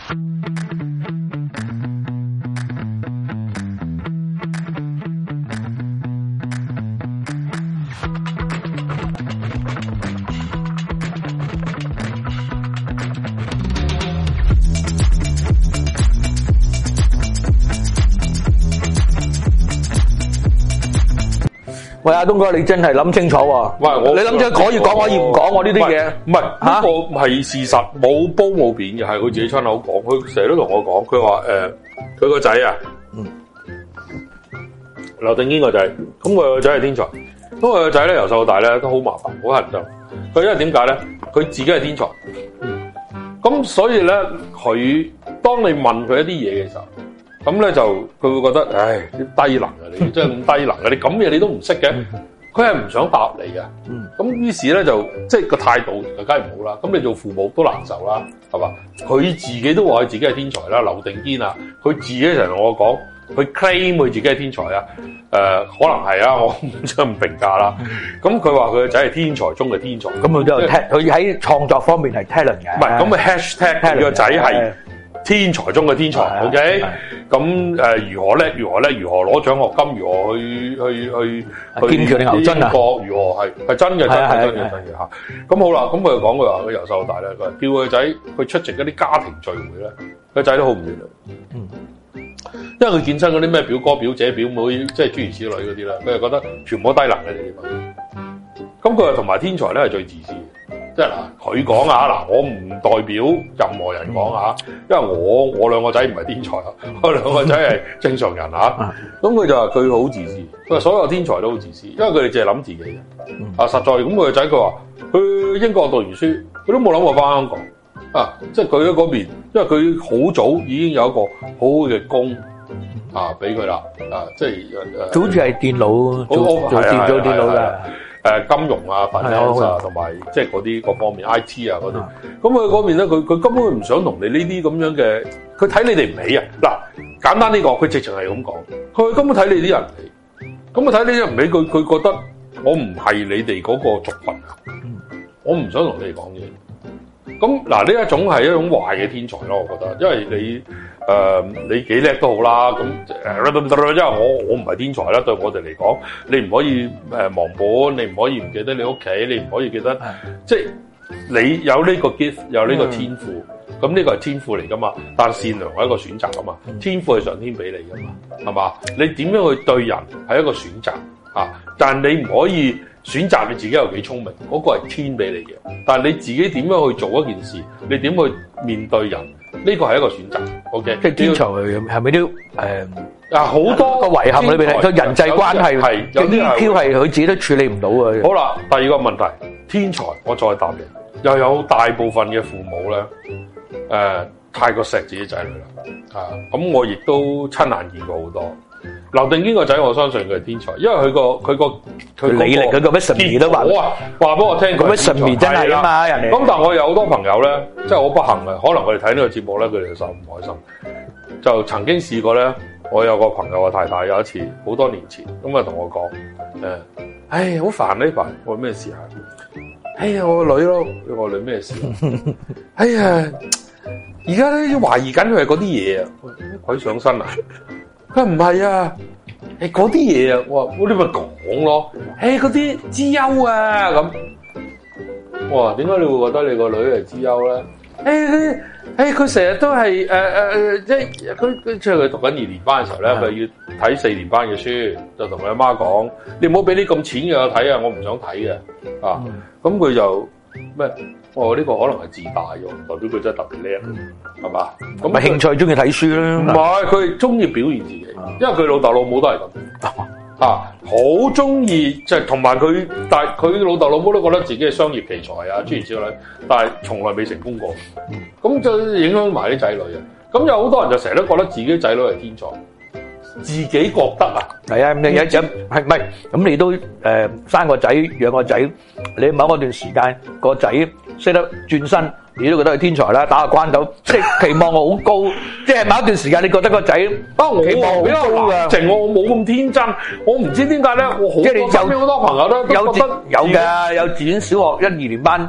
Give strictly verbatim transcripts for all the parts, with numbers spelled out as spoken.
喂，阿東哥，你真係諗清楚喎！ 喂，我你諗住可以講，可以唔講我呢啲嘢？ 唔係呢個係事實，冇煲冇扁嘅，係佢自己親口講。佢成日都同我講，佢話誒，佢個仔啊，嗯，劉定堅個仔，咁佢個仔係天才，咁佢個仔咧由細到大咧都好麻煩，好乞人憎。佢因為點解咧？佢自己係天才，咁所以咧，佢當你問佢一啲嘢嘅時候。咁咧就佢會覺得，唉，啲低能啊！你真係咁低能啊！你咁嘢你都唔識嘅，佢係唔想答你嘅。咁於是咧就即係個態度就梗係唔好啦。咁你做父母都難受啦，係嘛？佢自己都話佢自己係天才啦，劉定堅啊，佢自己成日同我講，佢 claim 佢自己係天才啊。誒、呃，可能係啊，我唔想唔評價啦。咁佢話佢個仔係天才中嘅天才，咁佢都佢喺創作方面係 talent 嘅。 唔係咁嘅 hashtag 佢個仔係天才中嘅天才 ，OK？咁誒、呃、如何叻？如何叻？如何攞獎學金？如何去去去去劍橋定牛津啊？ 英國如何係係真嘅，真係真嘅真嘅嚇。咁好啦，咁佢就講佢話佢由細到大咧，佢叫佢個仔去出席一啲家庭聚會咧，佢個仔都好唔願意。嗯，因為佢見親嗰啲咩表哥表姐表妹，即係諸如此類嗰啲啦，佢就覺得全部都低能嘅地方。咁佢又同埋天才咧係最自私嘅。即係嗱，佢講啊嗱，我唔代表任何人講啊，因為我我兩個仔唔係天才啊，我兩個仔係正常人啊。咁佢就話佢好自私，佢話所有天才都好自私，因為佢哋淨係諗自己嘅。啊，實在咁佢個仔佢話去英國讀完書，佢都冇諗過翻香港啊。即係佢喺嗰邊，因為佢好早已經有一個好好嘅工啊俾佢啦啊，即係誒， 好似係電腦做做電做電腦嘅。 誒金融啊、finance啊，同埋即係嗰啲各方面 I T 啊嗰啲，咁佢嗰邊咧，佢佢根本唔想同你呢啲咁樣嘅，佢睇你哋唔起啊！嗱，簡單呢個，佢直情係咁講，佢根本睇你啲人唔起，咁啊睇你啲人唔起，佢佢覺得我唔係你哋嗰個族群啊，我唔想同你哋講嘢。咁嗱，呢一種係一種壞嘅天才咯，我覺得，因為你誒、呃、你幾叻都好啦，咁誒，因為我我唔係天才啦，對我哋嚟講，你唔可以誒忘本，你唔可以唔記得你屋企，你唔可以記得，即係你有呢個 gift， 有呢個天賦，咁、嗯、呢個係天賦嚟噶嘛，但善良係一個選擇噶嘛，天賦係上天俾你噶嘛，係嘛？你點樣去對人係一個選擇啊，但係你唔可以。選擇你自己有幾聰明，嗰、那個係天俾你嘅。但係你自己點樣去做一件事，你點去面對人，呢、這個係一個選擇。O K，即係天才係咪都誒啊好多個遺憾裏邊，個人際關係係有啲 E Q 係佢自己都處理唔到嘅。好啦，第二個問題，天才我再答你，又有大部分嘅父母咧，誒、呃、太過錫自己仔女啦，啊咁我亦都親眼見過好多。劉定堅個仔，我相信佢係天才，因為佢個佢個佢履歷，佢個咩神秘都話，我啊話俾我聽，佢咩神秘真係啊嘛，人哋。咁但係我有好多朋友咧，即係好不幸嘅，可能我哋睇呢個節目咧，佢哋就受唔開心。就曾經試過咧，我有個朋友嘅太太有一次，好多年前咁啊，同我講誒，唉，好煩呢排，我咩事啊？哎呀，我個女咯，我個女咩事？哎呀，而家咧懷疑緊佢係嗰啲嘢啊，鬼上身啊！佢唔係啊，係嗰啲嘢啊！我話我你咪講咯，誒嗰啲資優啊咁。我話點解你會覺得你個女係資優咧？誒佢誒佢成日都係誒誒即係佢佢即係佢讀緊二年班嘅時候咧，佢要睇四年班嘅書，就同佢阿媽講：你唔好俾啲咁淺嘅我睇啊，我唔想睇嘅啊。咁佢就咩？我話呢個可能係自大喎，代表佢真係特別叻，係嘛？咁咪興趣中意睇書啦。唔係，佢中意表現自己，因為佢老豆老母都係咁啊，好中意即係同埋佢，但係佢老豆老母都覺得自己係商業奇才啊，諸如此類，但係從來未成功過。咁就影響埋啲仔女啊。咁有好多人就成日都覺得自己仔女係天才，自己覺得啊，係啊，你有有係唔係？咁你都誒、呃、生個仔養個仔，你某一段時間個仔識得轉身，你都覺得係天才啦，打個關斗，即係期望我好高，即係某一段時間你覺得個仔啊，我期望好高噶，淨我冇咁天真，我唔知點解咧，我好即係你身邊好多朋友都有有㗎，幼稚園、小學一二年班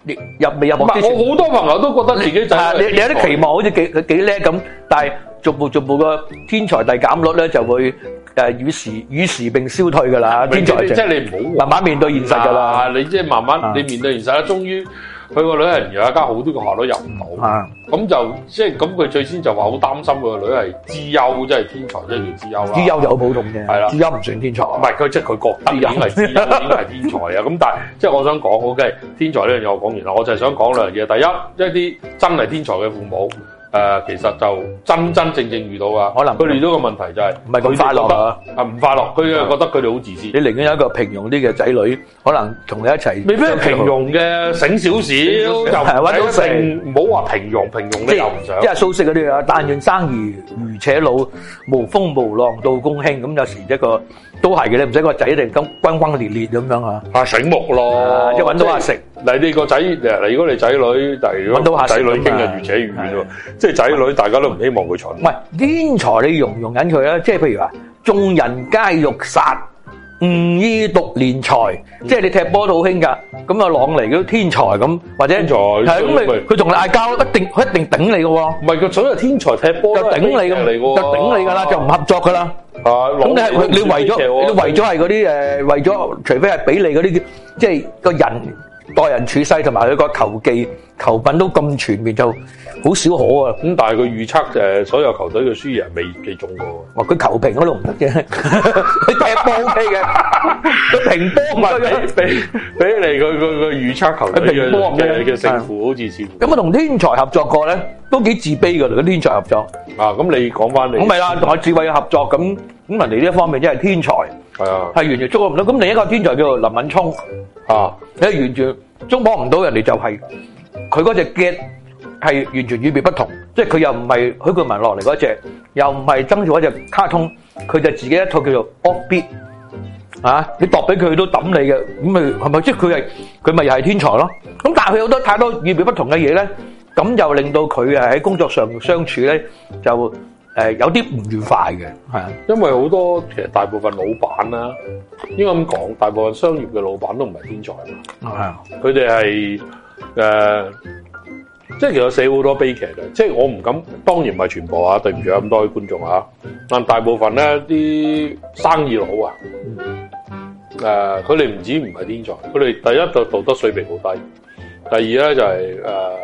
入未入學之前， 我好多朋友都覺得自己仔你你有啲期望好似幾幾叻咁，但係逐步逐步個天才遞減率咧就會誒與時與時並消退㗎啦。天才即係你唔好慢慢面對現實㗎啦。 你即係慢慢你面對現實啦，終於佢個女係有一間好啲嘅學校都入唔到，咁就即係咁佢最先就話好擔心佢個女係資優，即係天才，即係叫資優啦。 資優就好普通嘅， 係啦， 資優唔算天才。 唔係佢即係佢覺得已經係資優，已經係天才啊！咁但係即係我想講，OK，天才呢樣嘢我講完啦，我就係想講兩樣嘢。第一，一啲真係天才嘅父母。誒、呃，其實就真真正正遇到啊， 可能佢哋遇到個問題就係唔係咁快樂啊， 啊唔快樂，佢哋覺得佢哋好自私。 你寧願有一個平庸啲嘅仔女，可能同你一齊， 未必係平庸嘅醒少少，就揾到性，唔好話平庸，平庸你又唔想。 即係蘇軾嗰啲啊，但願生兒愚且老，無風無浪到公卿。咁有時一個都係嘅，你唔使個仔一定咁轟轟烈烈咁樣啊。 啊醒目咯， 即係揾到阿食。 嗱你個仔，嗱如果你仔女，但係如果仔女經啊越扯越遠喎，即係仔女大家都唔希望佢蠢。 唔係天才，你容唔容忍佢啊？即係譬如話，眾人皆欲殺，吾意獨憐才。即係你踢波都好興㗎，咁啊朗尼嗰啲天才咁，或者天才係咁咪佢同你嗌交，一定佢一定頂你嘅喎。 唔係佢所謂天才踢波就頂你咁嚟喎，就頂你㗎啦，就唔合作㗎啦。 啊， 咁你係你為咗你為咗係嗰啲誒，為咗除非係俾你嗰啲，即係個人待人處世同埋佢個球技球品都咁全面，就好少可啊。 咁但係佢預測誒所有球隊嘅輸贏未未中過。 哇！佢球評嗰度唔得嘅，佢踢波 OK 嘅，佢評波唔得嘅。 俾俾你佢佢佢預測球隊嘅嘅嘅勝負好似似乎。 咁啊，同天才合作過咧，都幾自卑㗎。同天才合作啊，咁你講翻你。 咁咪啦，同阿智慧合作咁咁，人哋呢一方面真係天才。 係啊， 係完全捉唔到。咁另一個天才叫做林敏聰啊， 你係完全捉摸唔到人哋，就係佢嗰隻 get 係完全與別不同，即係佢又唔係許冠文落嚟嗰隻，又唔係曾做嗰隻卡通，佢就自己一套叫做 offbeat 啊！你度俾佢都抌你嘅，咁咪係咪即係佢係佢咪又係天才咯？咁但係佢有好多太多與別不同嘅嘢咧，咁就令到佢誒喺工作上相處咧就。誒有啲唔愉快嘅，係啊， 因為好多其實大部分老闆啦，應該咁講，大部分商業嘅老闆都唔係天才嘛， 係啊， 佢哋係誒，即係其實社會好多悲劇嘅，即係我唔敢，當然唔係全部啊，對唔住咁多位觀眾啊，但大部分咧啲生意佬啊，誒佢哋唔止唔係天才，佢哋第一就道德水平好低，第二咧就係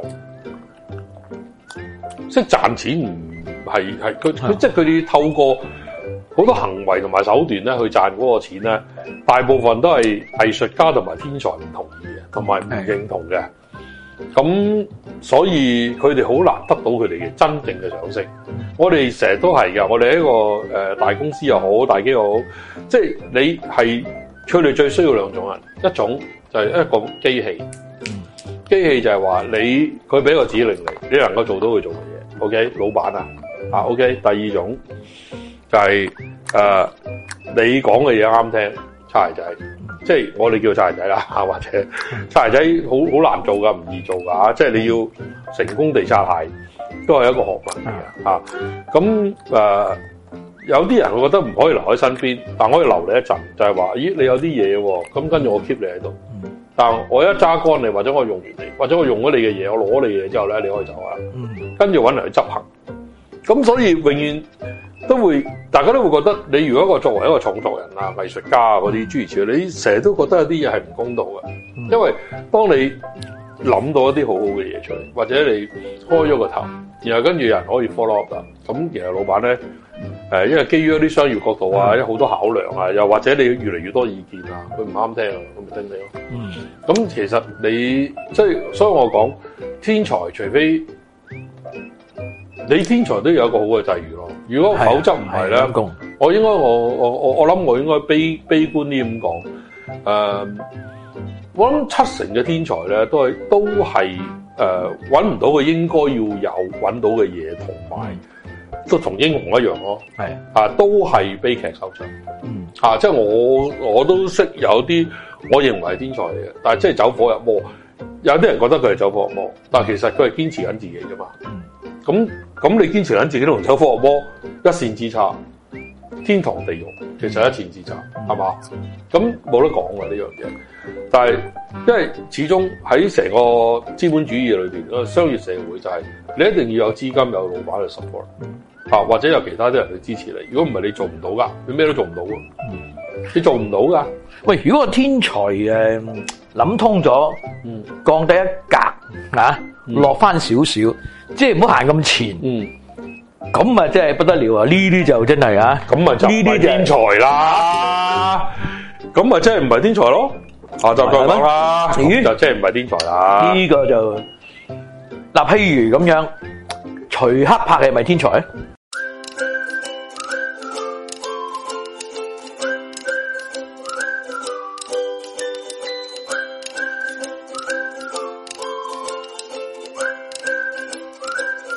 誒識賺錢唔。係係佢佢即係佢哋透過好多行為同埋手段咧去賺嗰個錢咧，大部分都係藝術家同埋天才唔同意嘅，同埋唔認同嘅。咁所以佢哋好難得到佢哋嘅真正嘅賞識。我哋成日都係㗎，我哋一個誒、呃、大公司又好，大機又好，即係你係佢哋最需要兩種人，一種就係一個機器，機器就係話你佢俾個指令你，你能夠做到佢做嘅嘢。OK， 老闆啊。啊 ，OK， 第二種就係、是、誒、呃，你講嘅嘢啱聽，擦鞋仔，即係我哋叫擦鞋仔啦，或者擦鞋仔好好難做噶，唔易做噶，即係你要成功地擦鞋，都係一個學問嚟嘅嚇。咁、啊、誒、呃，有啲人會覺得唔可以留喺身邊，但我可以留你一陣，就係、是、話，咦，你有啲嘢喎，咁跟住我 keep 你喺度，但我一揸乾你，或者我用完你，或者我用咗你嘅嘢，我攞你嘅嘢之後咧，你可以走啦，跟住揾人去執行。咁所以永遠都會，大家都會覺得你如果一個作為一個創作人啊、藝術家啊嗰啲諸如此類，你成日都覺得有啲嘢係唔公道嘅，因為當你諗到一啲好好嘅嘢出嚟，或者你開咗個頭，然後跟住人可以 follow up 啦，咁其實老闆咧誒，因為基於一啲商業角度啊，有好多考量啊，又或者你越嚟越多意見啊，佢唔啱聽啊，咁咪叮你咯。嗯，咁其實你即係，所以我講天才，除非你天才都有一個好嘅際遇咯，如果否則唔係咧，我應該我我我我諗我應該悲悲觀啲咁講，誒、呃，我諗七成嘅天才咧都係都係誒揾唔到佢應該要有揾到嘅嘢，同埋都同英雄一樣咯，係啊，都係悲劇收場，嗯，啊，即係我我都識有啲我認為係天才嚟嘅，但係即係走火入魔，有啲人覺得佢係走火入魔，但係其實佢係堅持緊自己㗎嘛，咁、嗯。咁你堅持緊自己都同走火入魔一線之差， 天堂地獄，其實一線之差，係嘛？咁冇得講㗎呢樣嘢。但係因為始終喺成個資本主義裏邊，商業社會就係你一定要有資金，有老闆去 support， 啊或者有其他啲人去支持你。如果唔係，你做唔到㗎，你咩都做唔到㗎，你做唔到㗎。 喂，如果個天才誒諗通咗， 嗯， 降低一格啊，落翻少少，即係唔好行咁前。 嗯。 咁啊，真係不得了啊！呢啲就真係啊， 咁咪就唔係天才啦，咁咪真係唔係天才咯？下集再講啦，咁就真係唔係天才啦。 呢個就嗱，譬如咁樣，徐克拍嘅係咪天才？